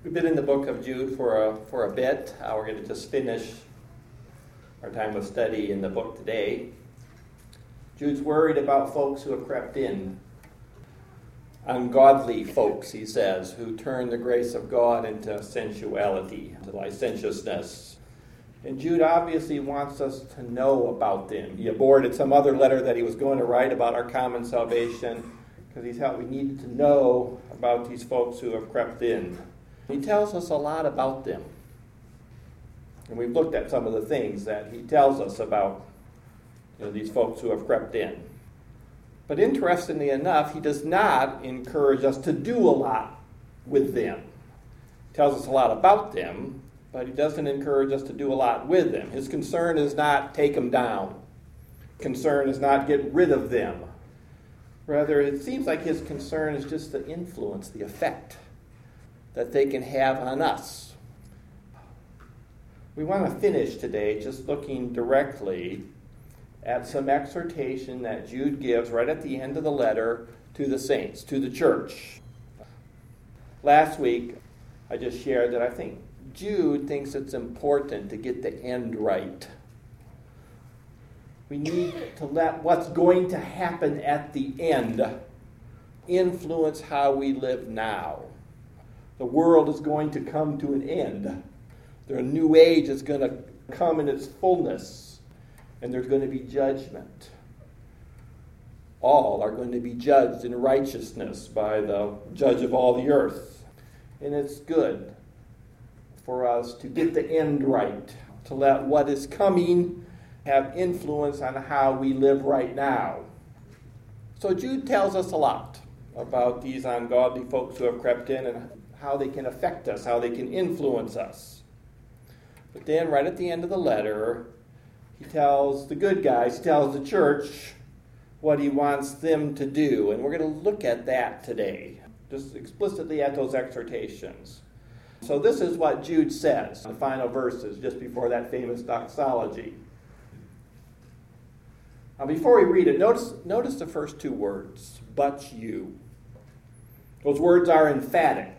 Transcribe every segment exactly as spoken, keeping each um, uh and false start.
We've been in the book of Jude for a, for a bit. Uh, we're going to just finish our time of study in the book today. Jude's worried about folks who have crept in. Ungodly folks, he says, who turn the grace of God into sensuality, into licentiousness. And Jude obviously wants us to know about them. He aborted some other letter that he was going to write about our common salvation because he thought we needed to know about these folks who have crept in. He tells us a lot about them. And we've looked at some of the things that he tells us about, you know, these folks who have crept in. But interestingly enough, he does not encourage us to do a lot with them. He tells us a lot about them, but he doesn't encourage us to do a lot with them. His concern is not take them down. Concern is not get rid of them. Rather, it seems like his concern is just the influence, the effect that they can have on us. We want to finish today just looking directly at some exhortation that Jude gives right at the end of the letter to the saints, to the church. Last week, I just shared that I think Jude thinks it's important to get the end right. We need to let what's going to happen at the end influence how we live now. The world is going to come to an end. The new age is going to come in its fullness, and there's going to be judgment. All are going to be judged in righteousness by the judge of all the earth. And it's good for us to get the end right, to let what is coming have influence on how we live right now. So Jude tells us a lot about these ungodly folks who have crept in and how they can affect us, how they can influence us. But then right at the end of the letter, he tells the good guys, he tells the church what he wants them to do. And we're going to look at that today, just explicitly at those exhortations. So this is what Jude says in the final verses, just before that famous doxology. Now before we read it, notice, notice the first two words, but you. Those words are emphatic.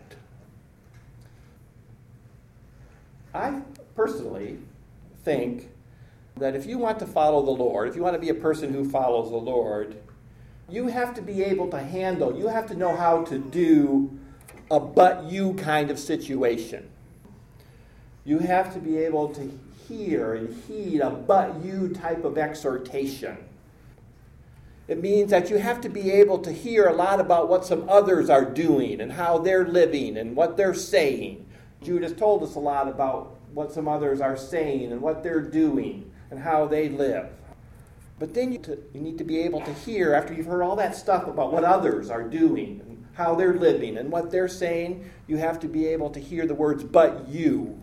I personally think that if you want to follow the Lord, if you want to be a person who follows the Lord, you have to be able to handle, you have to know how to do a but you kind of situation. You have to be able to hear and heed a but you type of exhortation. It means that you have to be able to hear a lot about what some others are doing and how they're living and what they're saying. Jude has told us a lot about what some others are saying and what they're doing and how they live. But then you, to, you need to be able to hear, after you've heard all that stuff about what others are doing and how they're living and what they're saying, you have to be able to hear the words, but you.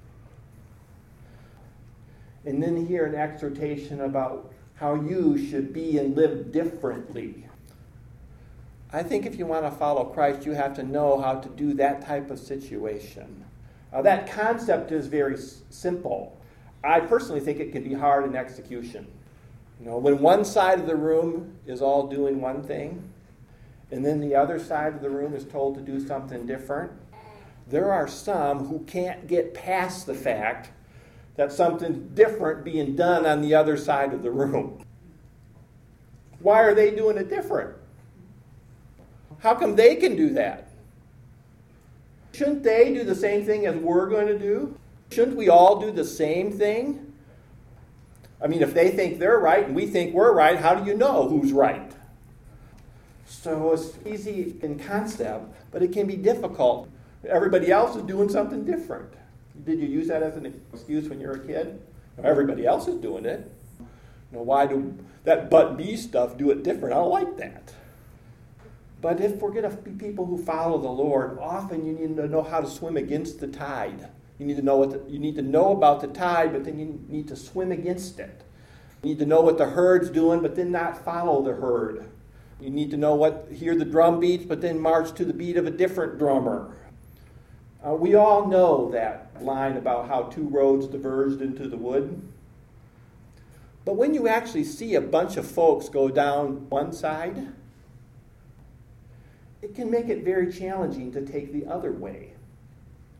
And then hear an exhortation about how you should be and live differently. I think if you want to follow Christ, you have to know how to do that type of situation. Uh, that concept is very s- simple. I personally think it can be hard in execution. You know, when one side of the room is all doing one thing, and then the other side of the room is told to do something different, there are some who can't get past the fact that something different being done on the other side of the room. Why are they doing it different? How come they can do that? Shouldn't they do the same thing as we're going to do? Shouldn't we all do the same thing? I mean, if they think they're right and we think we're right, how do you know who's right? So it's easy in concept, but it can be difficult. Everybody else is doing something different. Did you use that as an excuse when you were a kid? Everybody else is doing it. You know, why do that but me stuff do it different? I don't like that. But if we're going to be people who follow the Lord, often you need to know how to swim against the tide. You need to know what the, you need to know about the tide, but then you need to swim against it. You need to know what the herd's doing, but then not follow the herd. You need to know what hear the drum beats, but then march to the beat of a different drummer. Uh, we all know that line about how two roads diverged into the wood. But when you actually see a bunch of folks go down one side, it can make it very challenging to take the other way.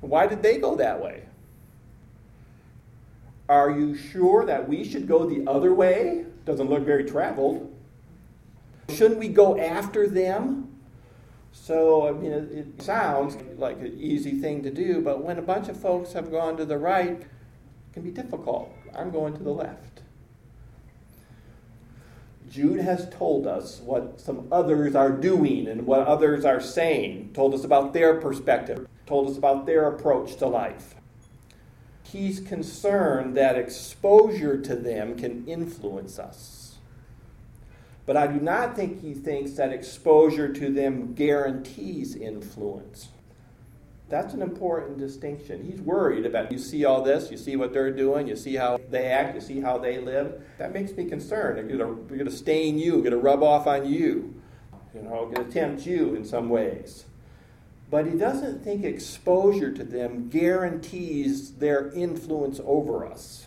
Why did they go that way? Are you sure that we should go the other way? Doesn't look very traveled. Shouldn't we go after them? So, I mean, it, it sounds like an easy thing to do, but when a bunch of folks have gone to the right, it can be difficult. I'm going to the left. Jude has told us what some others are doing and what others are saying, told us about their perspective, told us about their approach to life. He's concerned that exposure to them can influence us. But I do not think he thinks that exposure to them guarantees influence. That's an important distinction. He's worried about, you see all this, you see what they're doing, you see how they act, you see how they live. That makes me concerned. They're going to, they're going to stain you, going to rub off on you, you know, going to tempt you in some ways. But he doesn't think exposure to them guarantees their influence over us.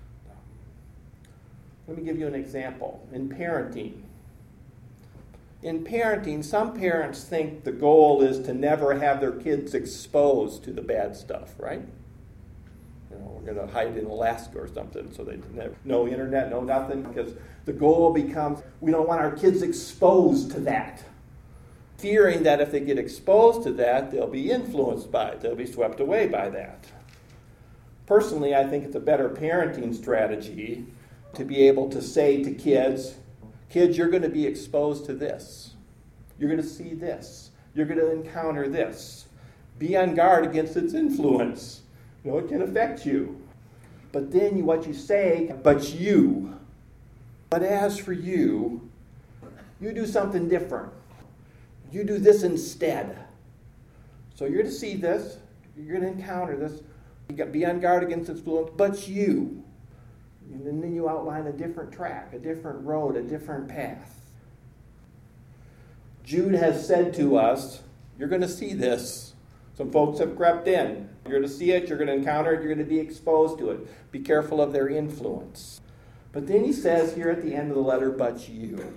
Let me give you an example. In parenting. In parenting, some parents think the goal is to never have their kids exposed to the bad stuff, right? You know, we're going to hide in Alaska or something so they never, no internet, no nothing, because the goal becomes we don't want our kids exposed to that. Fearing that if they get exposed to that, they'll be influenced by it. They'll be swept away by that. Personally, I think it's a better parenting strategy to be able to say to kids, kids, you're going to be exposed to this. You're going to see this. You're going to encounter this. Be on guard against its influence. You know, it can affect you. But then you, what you say, but you. But as for you, you do something different. You do this instead. So you're going to see this. You're going to encounter this. You got to be on guard against its influence, but you. And then you outline a different track, a different road, a different path. Jude has said to us, you're going to see this. Some folks have crept in. You're going to see it, you're going to encounter it, you're going to be exposed to it. Be careful of their influence. But then he says here at the end of the letter, but you.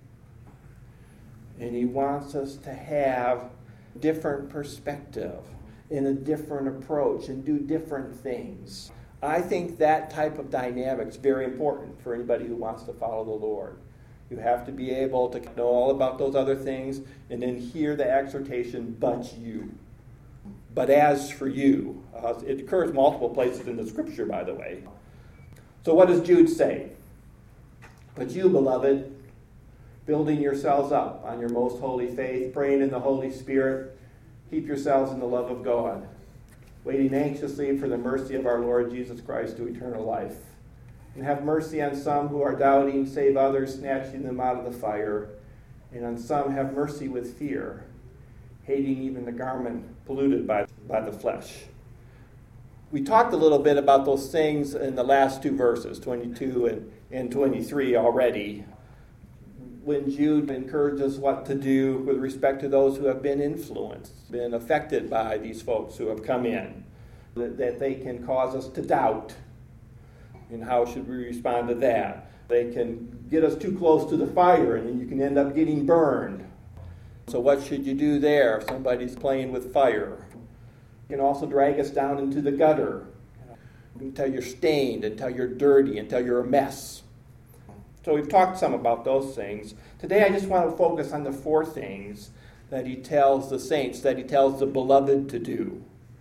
And he wants us to have different perspective and a different approach and do different things. I think that type of dynamic is very important for anybody who wants to follow the Lord. You have to be able to know all about those other things and then hear the exhortation, but you. But as for you. Uh, it occurs multiple places in the Scripture, by the way. So what does Jude say? But you, beloved, building yourselves up on your most holy faith, praying in the Holy Spirit, keep yourselves in the love of God, waiting anxiously for the mercy of our Lord Jesus Christ to eternal life. And have mercy on some who are doubting, save others, snatching them out of the fire. And on some have mercy with fear, hating even the garment polluted by, by the flesh. We talked a little bit about those things in the last two verses, twenty-two and, and twenty-three already, when Jude encourages what to do with respect to those who have been influenced, been affected by these folks who have come in, that, that they can cause us to doubt. And how should we respond to that? They can get us too close to the fire and then you can end up getting burned. So what should you do there if somebody's playing with fire? You can also drag us down into the gutter until you're stained, until you're dirty, until you're a mess. So we've talked some about those things. Today I just want to focus on the four things that he tells the saints, that he tells the beloved to do.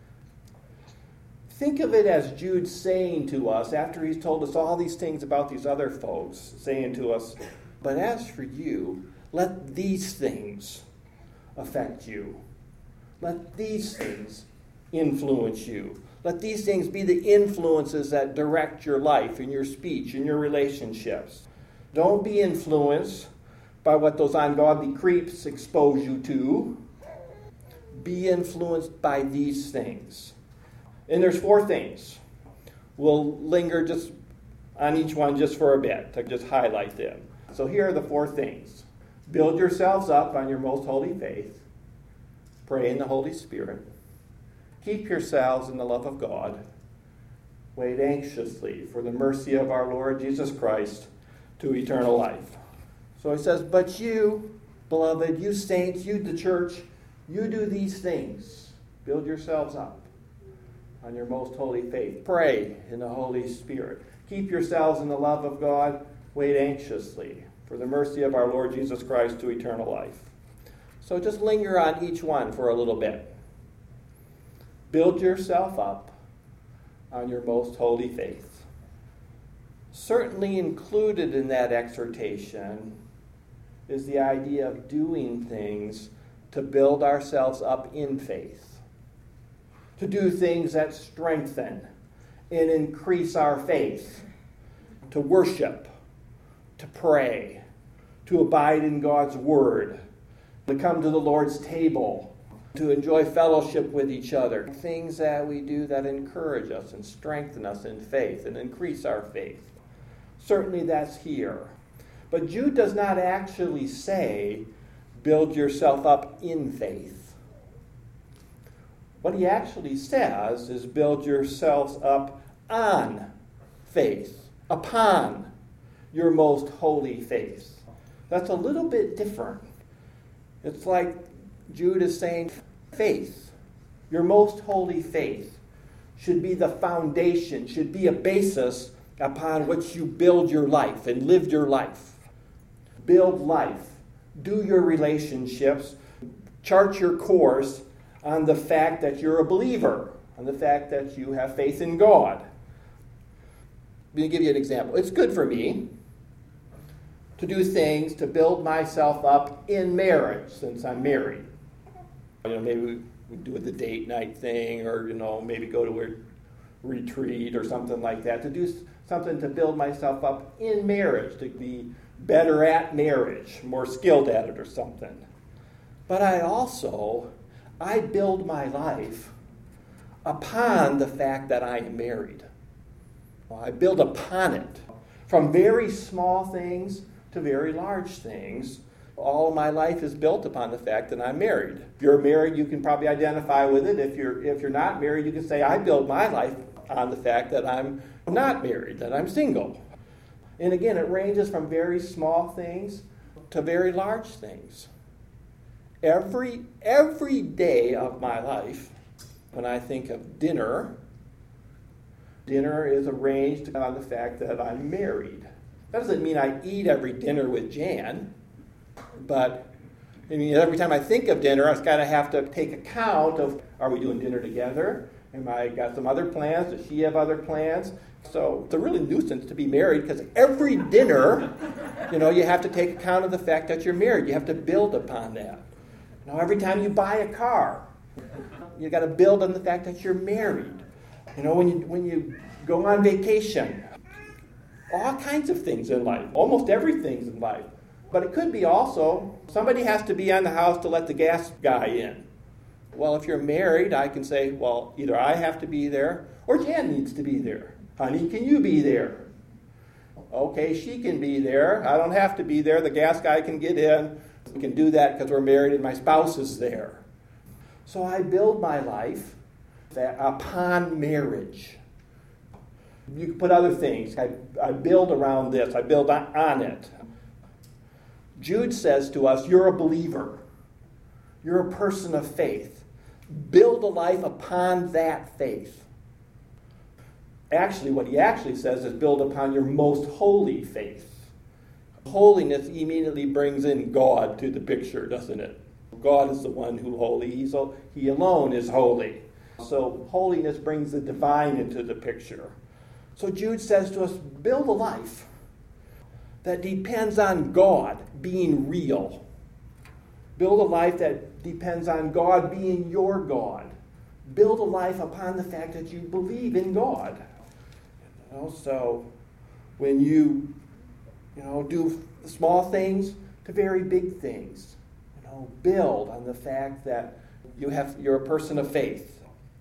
Think of it as Jude saying to us, after he's told us all these things about these other folks, saying to us, but as for you, let these things affect you. Let these things influence you. Let these things be the influences that direct your life and your speech and your relationships. Don't be influenced by what those ungodly creeps expose you to. Be influenced by these things. And there's four things. We'll linger just on each one just for a bit to just highlight them. So here are the four things. Build yourselves up on your most holy faith. Pray in the Holy Spirit. Keep yourselves in the love of God. Wait anxiously for the mercy of our Lord Jesus Christ to eternal life. So he says, but you, beloved, you saints, you the church, you do these things. Build yourselves up. on your most holy faith. Pray in the Holy Spirit. Keep yourselves in the love of God. Wait anxiously for the mercy of our Lord Jesus Christ to eternal life. So just linger on each one for a little bit. Build yourself up on your most holy faith. Certainly included in that exhortation is the idea of doing things to build ourselves up in faith, to do things that strengthen and increase our faith, to worship, to pray, to abide in God's Word, to come to the Lord's table, to enjoy fellowship with each other. Things that we do that encourage us and strengthen us in faith and increase our faith. Certainly that's here. But Jude does not actually say, build yourself up in faith. What he actually says is build yourselves up on faith, upon your most holy faith. That's a little bit different. It's like Jude is saying faith, your most holy faith, should be the foundation, should be a basis upon which you build your life and live your life. Build life. Do your relationships. Chart your course on the fact that you're a believer, on the fact that you have faith in God. Let me give you an example. It's good for me to do things to build myself up in marriage since I'm married. You know, maybe we, we do the date night thing, or, you know, maybe go to a retreat or something like that, to do something to build myself up in marriage, to be better at marriage, more skilled at it or something. But I also, I build my life upon the fact that I am married. Well, I build upon it. From very small things to very large things, all of my life is built upon the fact that I'm married. If you're married, you can probably identify with it. If you're if you're not married, you can say, I build my life on the fact that I'm not married, that I'm single. And again, it ranges from very small things to very large things. Every, every day of my life, when I think of dinner, dinner is arranged on the fact that I'm married. That doesn't mean I eat every dinner with Jan, but I mean, every time I think of dinner, I've got to have to take account of, are we doing dinner together? Am I got some other plans? Does she have other plans? So it's a really nuisance to be married, because every dinner, you know, you have to take account of the fact that you're married. You have to build upon that. You know, every time you buy a car, you got to build on the fact that you're married. You know, when you when you go on vacation, all kinds of things in life, almost everything's in life. But it could be also, somebody has to be on the house to let the gas guy in. Well, if you're married, I can say, well, either I have to be there or Jan needs to be there. Honey, can you be there? Okay, she can be there. I don't have to be there. The gas guy can get in. We can do that because we're married and my spouse is there. So I build my life that upon marriage. You can put other things. I, I build around this. I build on, on it. Jude says to us, you're a believer. You're a person of faith. Build a life upon that faith. Actually, what he actually says is build upon your most holy faith. Holiness immediately brings in God to the picture, doesn't it? God is the one who's holy. He's, he alone is holy. So holiness brings the divine into the picture. So Jude says to us, build a life that depends on God being real. Build a life that depends on God being your God. Build a life upon the fact that you believe in God. You know, so when you, you know, do small things to very big things, you know, build on the fact that you have you're a person of faith.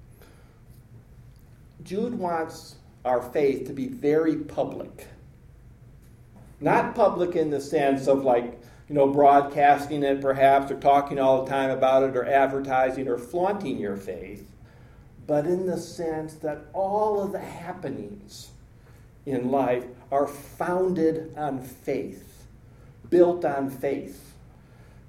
Jude wants our faith to be very public. Not public in the sense of like, you know, broadcasting it perhaps, or talking all the time about it, or advertising or flaunting your faith, but in the sense that all of the happenings in life are founded on faith, built on faith.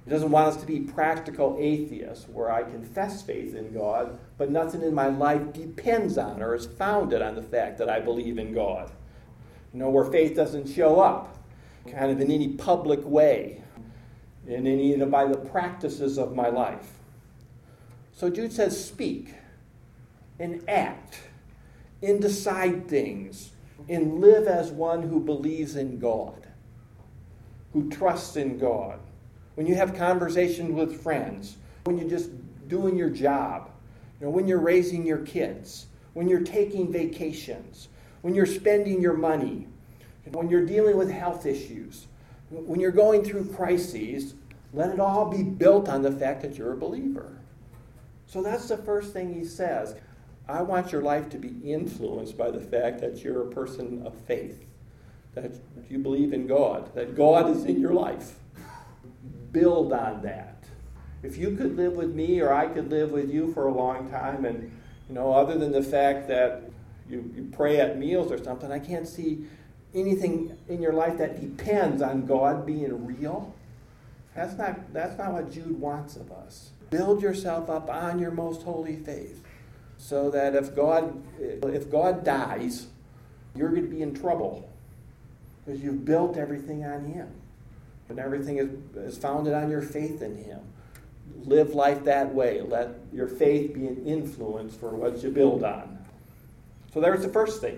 He doesn't want us to be practical atheists where I confess faith in God, but nothing in my life depends on or is founded on the fact that I believe in God. You know, where faith doesn't show up kind of in any public way, in any, you know, by the practices of my life. So Jude says, speak and act and decide things and live as one who believes in God, who trusts in God. When you have conversations with friends, when you're just doing your job, you know, when you're raising your kids, when you're taking vacations, when you're spending your money, when you're dealing with health issues, when you're going through crises, let it all be built on the fact that you're a believer. So that's the first thing he says. I want your life to be influenced by the fact that you're a person of faith, that you believe in God, that God is in your life. Build on that. If you could live with me or I could live with you for a long time, and you know, other than the fact that you, you pray at meals or something, I can't see anything in your life that depends on God being real. That's not, that's not what Jude wants of us. Build yourself up on your most holy faith so that if God, if God dies, you're going to be in trouble because you've built everything on Him. And everything is, is founded on your faith in Him. Live life that way. Let your faith be an influence for what you build on. So there's the first thing.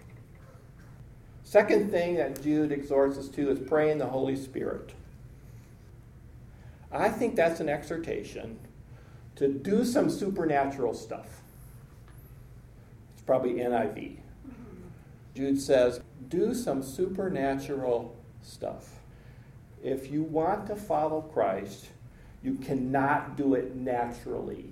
Second thing that Jude exhorts us to is pray in the Holy Spirit. I think that's an exhortation to do some supernatural stuff. It's probably N I V. Jude says, do some supernatural stuff. If you want to follow Christ, you cannot do it naturally.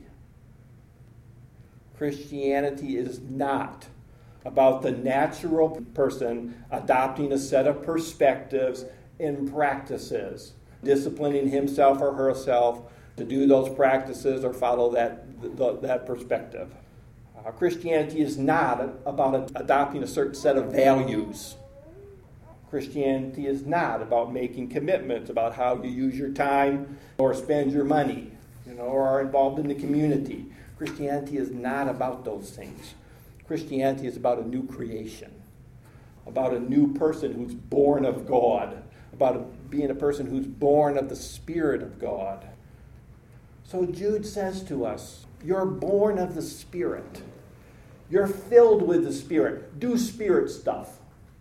Christianity is not about the natural person adopting a set of perspectives and practices, disciplining himself or herself to do those practices or follow that, that perspective. Uh, Christianity is not about adopting a certain set of values. Christianity is not about making commitments about how you use your time or spend your money, you know, or are involved in the community. Christianity is not about those things. Christianity is about a new creation, about a new person who's born of God, about a, being a person who's born of the Spirit of God. So Jude says to us, you're born of the Spirit. You're filled with the Spirit. Do Spirit stuff.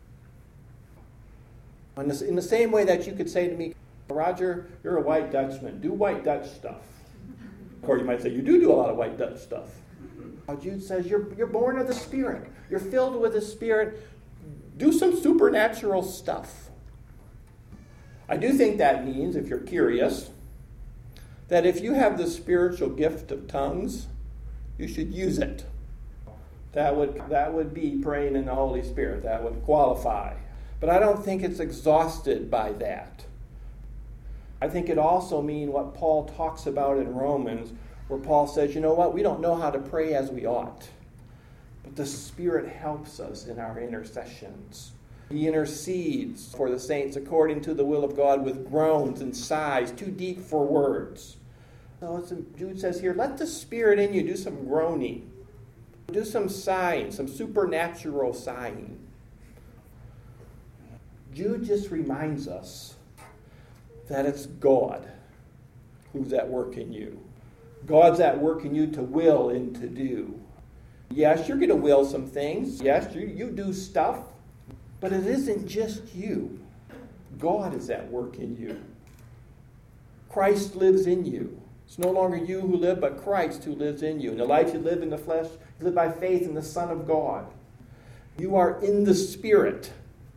In the same way that you could say to me, Roger, you're a White Dutchman. Do White Dutch stuff. Or you might say, you do do a lot of White Dutch stuff. Jude says, you're, you're born of the Spirit. You're filled with the Spirit. Do some supernatural stuff. I do think that means, if you're curious, that if you have the spiritual gift of tongues, you should use it. That would, that would be praying in the Holy Spirit. That would qualify. But I don't think it's exhausted by that. I think it also means what Paul talks about in Romans, where Paul says, you know what, we don't know how to pray as we ought. But the Spirit helps us in our intercessions. He intercedes for the saints according to the will of God with groans and sighs too deep for words. So it's, Jude says here, let the Spirit in you do some groaning. Do some sighing, some supernatural sighing. Jude just reminds us that it's God who's at work in you. God's at work in you to will and to do. Yes, you're going to will some things. Yes, you, you do stuff. But it isn't just you. God is at work in you. Christ lives in you. It's no longer you who live, but Christ who lives in you. And the life you live in the flesh, you live by faith in the Son of God. You are in the Spirit.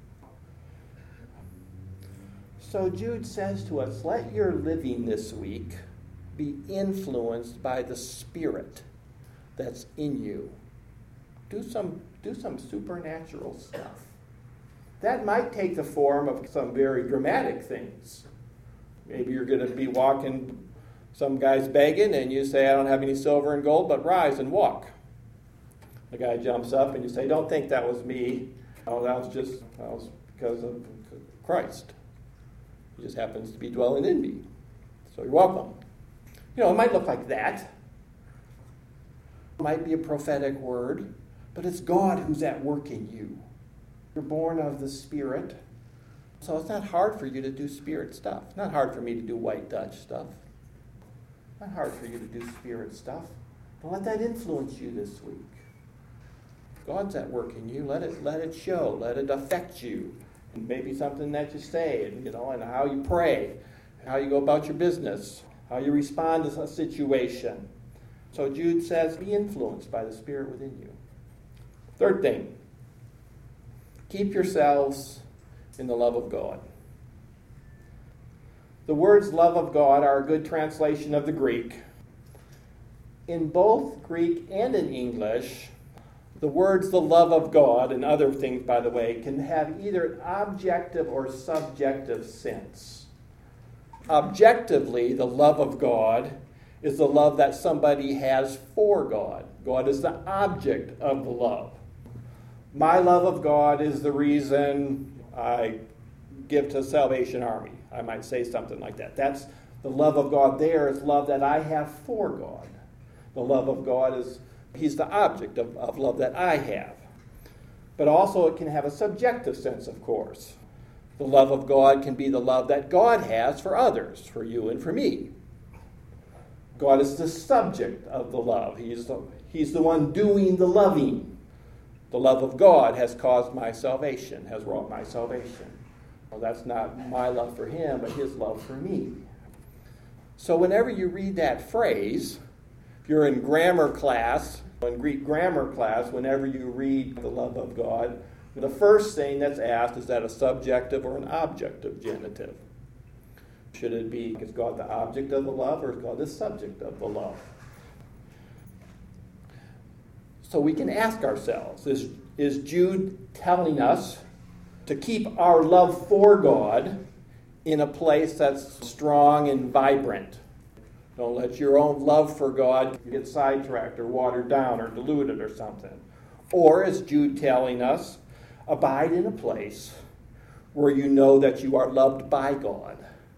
So Jude says to us, let your living this week be influenced by the Spirit that's in you. Do some, do some supernatural stuff. That might take the form of some very dramatic things. Maybe you're going to be walking, some guy's begging, and you say, I don't have any silver and gold, but rise and walk. The guy jumps up, and you say, don't think that was me. Oh, that was just that was because of Christ. He just happens to be dwelling in me. So you're welcome. You know, it might look like that. It might be a prophetic word, but it's God who's at work in you. You're born of the Spirit. So it's not hard for you to do Spirit stuff. Not hard for me to do White Dutch stuff. Not hard for you to do Spirit stuff. Don't let that influence you this week. God's at work in you. Let it let it show. Let it affect you. And maybe something that you say, and you know, and how you pray, how you go about your business, how you respond to a situation. So Jude says, be influenced by the Spirit within you. Third thing, keep yourselves in the love of God. The words love of God are a good translation of the Greek. In both Greek and in English, the words the love of God, and other things, by the way, can have either an objective or subjective sense. Objectively, the love of God is the love that somebody has for God. God is the object of the love. My love of God is the reason I give to Salvation Army. I might say something like that. That's the love of God there is love that I have for God. The love of God is, he's the object of, of love that I have. But also it can have a subjective sense, of course. The love of God can be the love that God has for others, for you and for me. God is the subject of the love. He's the, he's the one doing the loving. The love of God has caused my salvation, has wrought my salvation. Well, that's not my love for him, but his love for me. So whenever you read that phrase, if you're in grammar class, in Greek grammar class, whenever you read the love of God, the first thing that's asked, is that a subjective or an objective genitive? Should it be, is God the object of the love, or is God the subject of the love? So we can ask ourselves, is, is Jude telling us to keep our love for God in a place that's strong and vibrant? Don't let your own love for God get sidetracked or watered down or diluted or something. Or, as Jude telling us, abide in a place where you know that you are loved by God.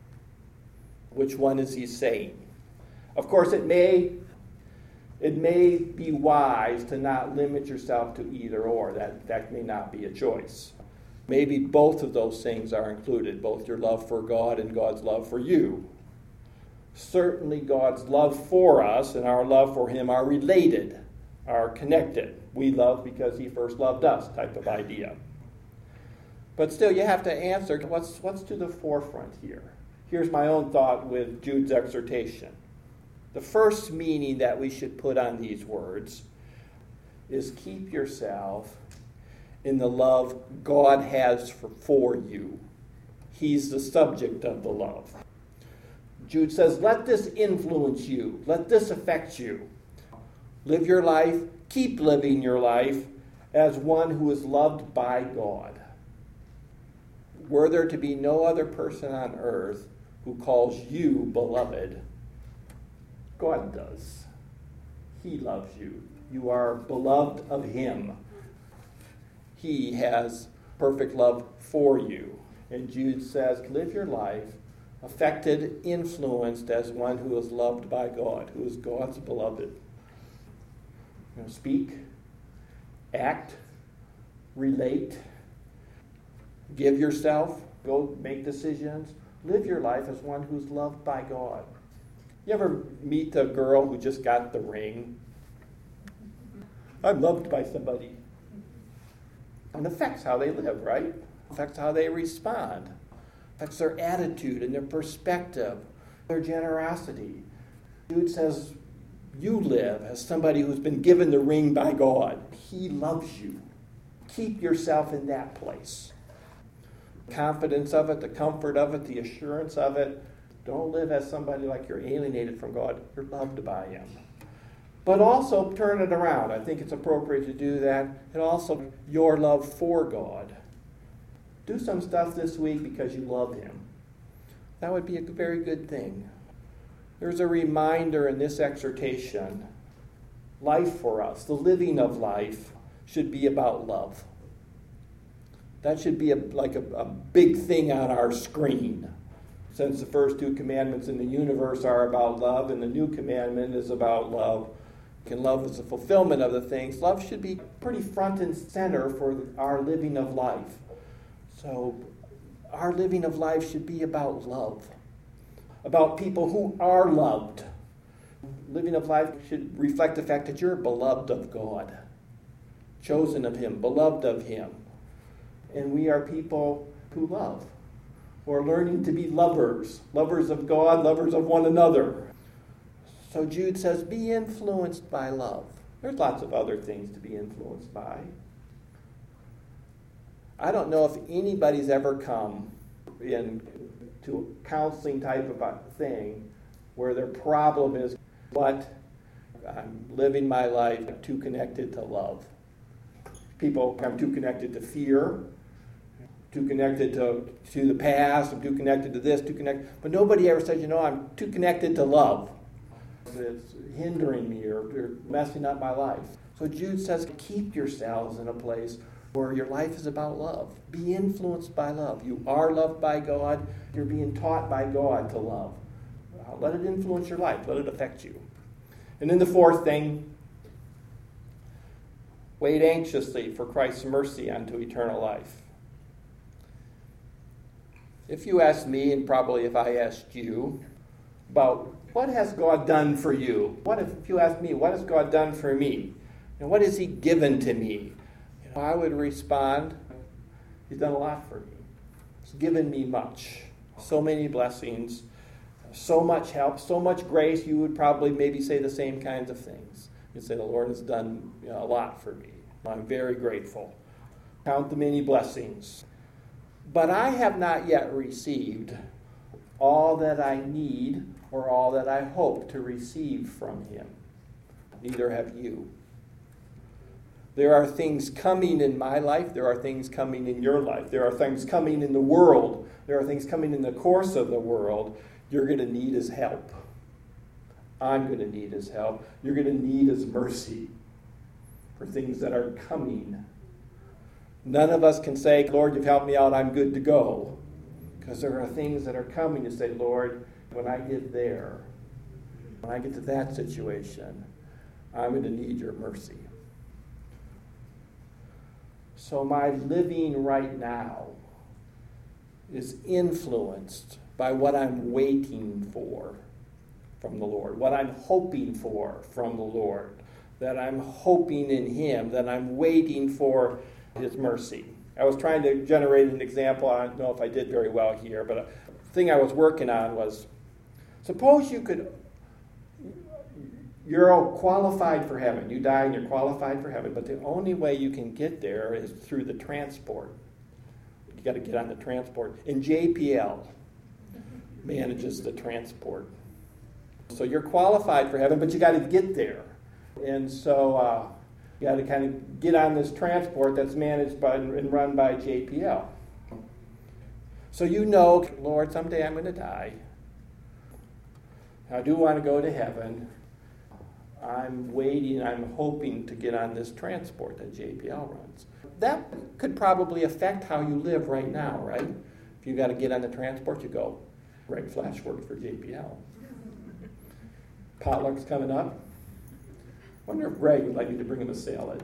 Which one is he saying? Of course, it may, it may be wise to not limit yourself to either or. That, that may not be a choice. Maybe both of those things are included, both your love for God and God's love for you. Certainly God's love for us and our love for him are related, are connected. We love because he first loved us type of idea. But still, you have to answer, what's, what's to the forefront here? Here's my own thought with Jude's exhortation. The first meaning that we should put on these words is keep yourself in the love God has for, for you. He's the subject of the love. Jude says, let this influence you. Let this affect you. Live your life, keep living your life as one who is loved by God. Were there to be no other person on earth who calls you beloved, God does. He loves you. You are beloved of him. He has perfect love for you. And Jude says, live your life affected, influenced as one who is loved by God, who is God's beloved. You know, speak, act, relate, give yourself, go make decisions. Live your life as one who's loved by God. You ever meet a girl who just got the ring? I'm loved by somebody. And it affects how they live, right? It affects how they respond. It affects their attitude and their perspective, their generosity. Jude says, you live as somebody who's been given the ring by God. He loves you. Keep yourself in that place. The confidence of it, the comfort of it, the assurance of it. Don't live as somebody like you're alienated from God. You're loved by him. But also turn it around. I think it's appropriate to do that. And also your love for God. Do some stuff this week because you love him. That would be a very good thing. There's a reminder in this exhortation. Life for us, the living of life, should be about love. That should be a, like a, a big thing on our screen. Since the first two commandments in the universe are about love, and the new commandment is about love, and love is the fulfillment of the things, love should be pretty front and center for our living of life. So our living of life should be about love, about people who are loved. Living of life should reflect the fact that you're beloved of God, chosen of Him, beloved of Him. And we are people who love, who are learning to be lovers, lovers of God, lovers of one another. So Jude says, be influenced by love. There's lots of other things to be influenced by. I don't know if anybody's ever come in to a counseling type of a thing where their problem is, what? I'm living my life too connected to love. People I'm too connected to fear, too connected to, to the past, I'm too connected to this, too connected. But nobody ever says, you know, I'm too connected to love. It's hindering me or, or messing up my life. So Jude says, keep yourselves in a place where your life is about love. Be influenced by love. You are loved by God. You're being taught by God to love. Uh, let it influence your life. Let it affect you. And then the fourth thing, wait anxiously for Christ's mercy unto eternal life. If you asked me, and probably if I asked you, about what has God done for you? What if, if you asked me, what has God done for me? And what has He given to me? You know, I would respond, He's done a lot for me. He's given me much. So many blessings, so much help, so much grace. You would probably maybe say the same kinds of things. You'd say, the Lord has done, you know, a lot for me. I'm very grateful. Count the many blessings. But I have not yet received all that I need or all that I hope to receive from Him. Neither have you. There are things coming in my life. There are things coming in your life. There are things coming in the world. There are things coming in the course of the world. You're going to need His help. I'm going to need His help. You're going to need His mercy for things that are coming. None of us can say, Lord, you've helped me out, I'm good to go. Because there are things that are coming to say, Lord, when I get there, when I get to that situation, I'm going to need your mercy. So my living right now is influenced by what I'm waiting for from the Lord, what I'm hoping for from the Lord, that I'm hoping in Him, that I'm waiting for His mercy. I was trying to generate an example. I don't know if I did very well here, but a thing I was working on was, suppose you could, you're all qualified for heaven. You die and you're qualified for heaven, but the only way you can get there is through the transport. You got to get on the transport. And J P L manages the transport. So you're qualified for heaven, but you got to get there. And so uh, you got to kind of get on this transport that's managed by and run by J P L. So you know, Lord, someday I'm going to die. I do want to go to heaven. I'm waiting, I'm hoping to get on this transport that J P L runs. That could probably affect how you live right now, right? If you got to get on the transport, you go, Greg Flash works for J P L. Potluck's coming up. I wonder if Greg would like me to bring him a salad.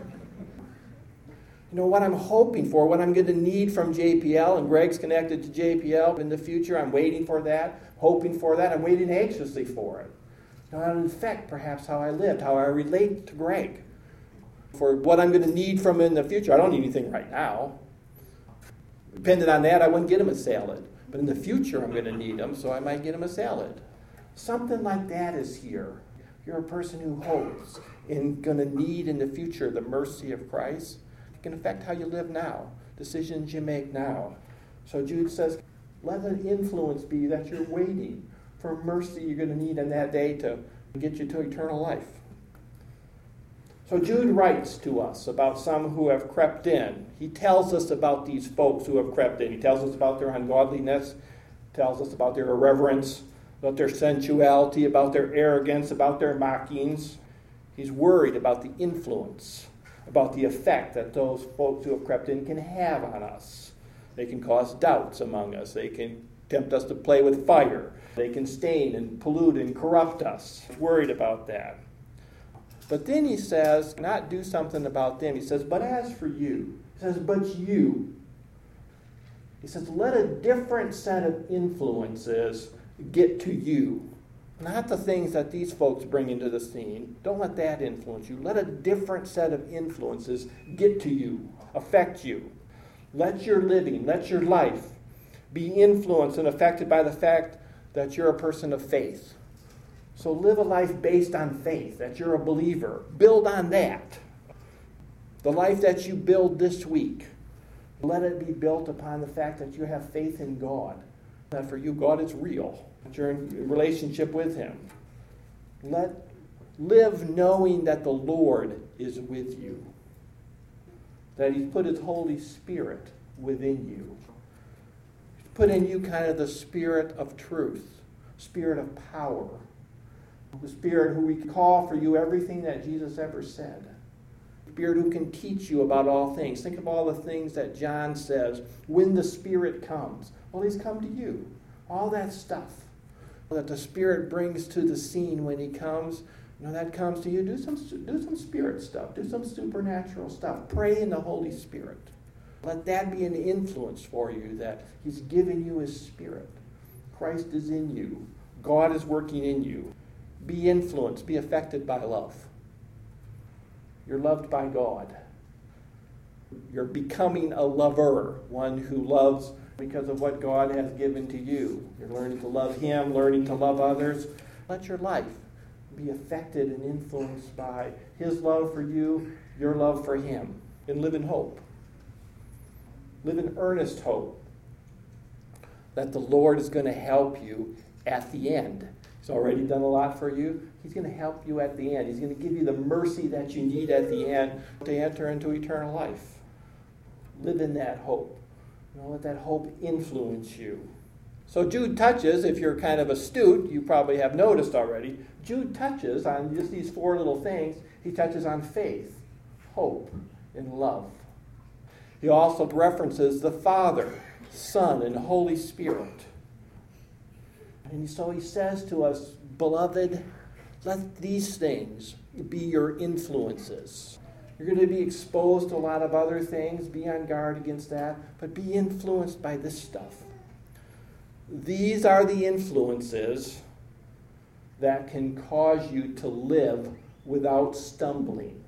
You know, what I'm hoping for, what I'm going to need from J P L, and Greg's connected to J P L in the future, I'm waiting for that, hoping for that, I'm waiting anxiously for it. Now, it'll affect perhaps how I lived, how I relate to Greg, for what I'm going to need from him in the future. I don't need anything right now. Depending on that, I wouldn't get him a salad. But in the future, I'm going to need him, so I might get him a salad. Something like that is here. You're a person who hopes and going to need in the future the mercy of Christ. It can affect how you live now, decisions you make now. So Jude says, let an influence be that you're waiting for mercy you're going to need in that day to get you to eternal life. So Jude writes to us about some who have crept in. He tells us about these folks who have crept in. He tells us about their ungodliness, tells us about their irreverence, about their sensuality, about their arrogance, about their mockings. He's worried about the influence, about the effect that those folks who have crept in can have on us. They can cause doubts among us. They can tempt us to play with fire. They can stain and pollute and corrupt us. He's worried about that. But then he says, not do something about them. He says, but as for you. He says, but you. He says, let a different set of influences get to you. Not the things that these folks bring into the scene. Don't let that influence you. Let a different set of influences get to you, affect you. Let your living, let your life be influenced and affected by the fact that you're a person of faith. So live a life based on faith, that you're a believer. Build on that. The life that you build this week, let it be built upon the fact that you have faith in God. That for you, God is real. That you're in relationship with Him. Let live knowing that the Lord is with you. That He's put His Holy Spirit within you. He's put in you kind of the spirit of truth, spirit of power. The Spirit who we call for you everything that Jesus ever said. The Spirit who can teach you about all things. Think of all the things that John says when the Spirit comes. Well, He's come to you. All that stuff that the Spirit brings to the scene when He comes, you know, that comes to you. Do some, do some Spirit stuff. Do some supernatural stuff. Pray in the Holy Spirit. Let that be an influence for you, that He's given you His Spirit. Christ is in you. God is working in you. Be influenced. Be affected by love. You're loved by God. You're becoming a lover, one who loves because of what God has given to you. You're learning to love Him, learning to love others. Let your life be affected and influenced by His love for you, your love for Him. And live in hope. Live in earnest hope that the Lord is going to help you at the end. He's already done a lot for you. He's going to help you at the end. He's going to give you the mercy that you need at the end to enter into eternal life. Live in that hope. You know, let that hope influence you. So Jude touches, if you're kind of astute, you probably have noticed already, Jude touches on just these four little things. He touches on faith, hope, and love. He also references the Father, Son, and Holy Spirit. And so he says to us, beloved, let these things be your influences. You're going to be exposed to a lot of other things. Be on guard against that. But be influenced by this stuff. These are the influences that can cause you to live without stumbling.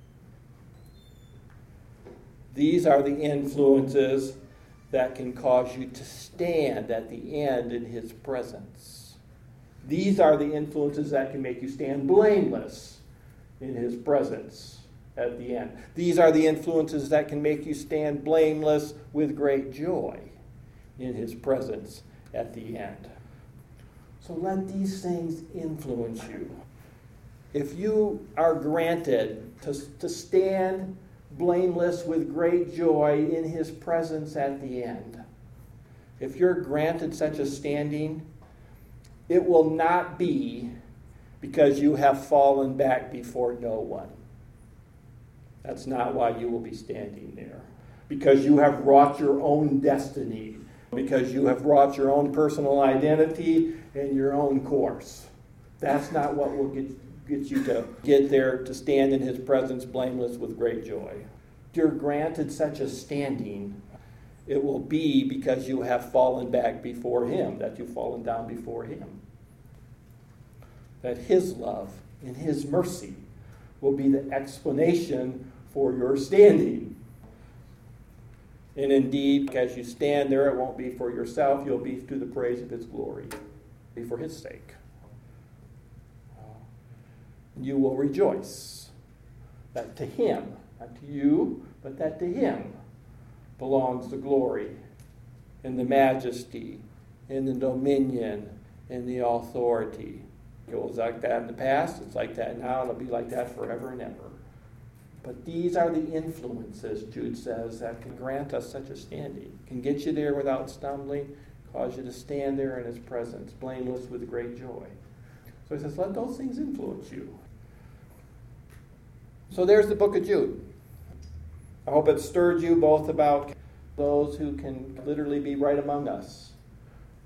These are the influences that can cause you to stand at the end in His presence. These are the influences that can make you stand blameless in His presence at the end. These are the influences that can make you stand blameless with great joy in His presence at the end. So let these things influence you. If you are granted to, to stand blameless with great joy in His presence at the end, if you're granted such a standing, it will not be because you have fallen back before no one. That's not why you will be standing there. Because you have wrought your own destiny. Because you have wrought your own personal identity and your own course. That's not what will get, get you to get there to stand in His presence blameless with great joy. If you're granted such a standing, it will be because you have fallen back before Him, that you've fallen down before Him. That His love and His mercy will be the explanation for your standing. And indeed, as you stand there, it won't be for yourself, you'll be to the praise of His glory. Be for His sake. You will rejoice that to Him, not to you, but that to Him belongs the glory and the majesty and the dominion and the authority. It was like that in the past, it's like that now, it'll be like that forever and ever. But these are the influences, Jude says, that can grant us such a standing. Can get you there without stumbling, cause you to stand there in His presence, blameless with great joy. So he says, let those things influence you. So there's the book of Jude. I hope it stirred you both about those who can literally be right among us.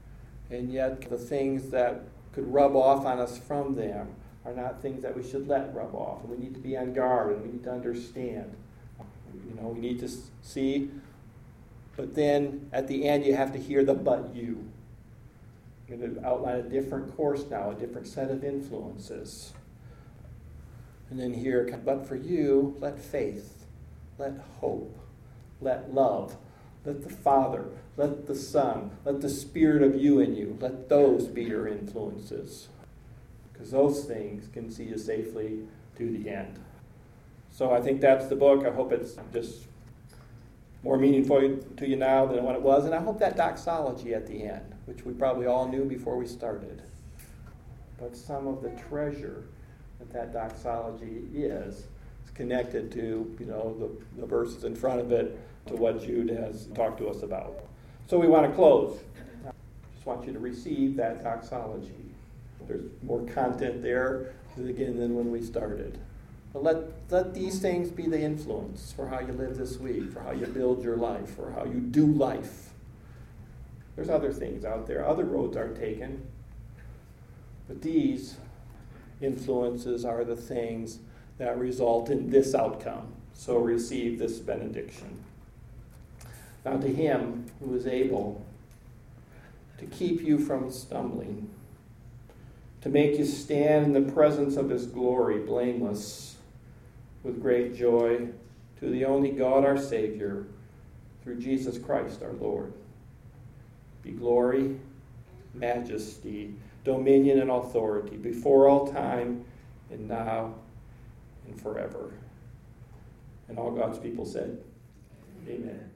And yet the things that could rub off on us from them are not things that we should let rub off. And we need to be on guard, and we need to understand. You know, we need to see. But then at the end, you have to hear the but you. I'm going to outline a different course now, a different set of influences. And then here, but for you, let faith, let hope, let love, let the Father, let the Son, let the Spirit of you in you, let those be your influences. Because those things can see you safely to the end. So I think that's the book. I hope it's just more meaningful to you now than what it was. And I hope that doxology at the end, which we probably all knew before we started, but some of the treasure that that doxology is, is connected to, you know, the, the verses in front of it, to what Jude has talked to us about. So we want to close. I just want you to receive that doxology. There's more content there, again, than when we started. But let, let these things be the influence for how you live this week, for how you build your life, for how you do life. There's other things out there. Other roads are taken. But these influences are the things that result in this outcome. So receive this benediction. Now to him who is able to keep you from stumbling, to make you stand in the presence of his glory, blameless, with great joy, to the only God our Savior, through Jesus Christ our Lord, be glory, majesty, dominion, and authority before all time, and now, and forever. And all God's people said, amen.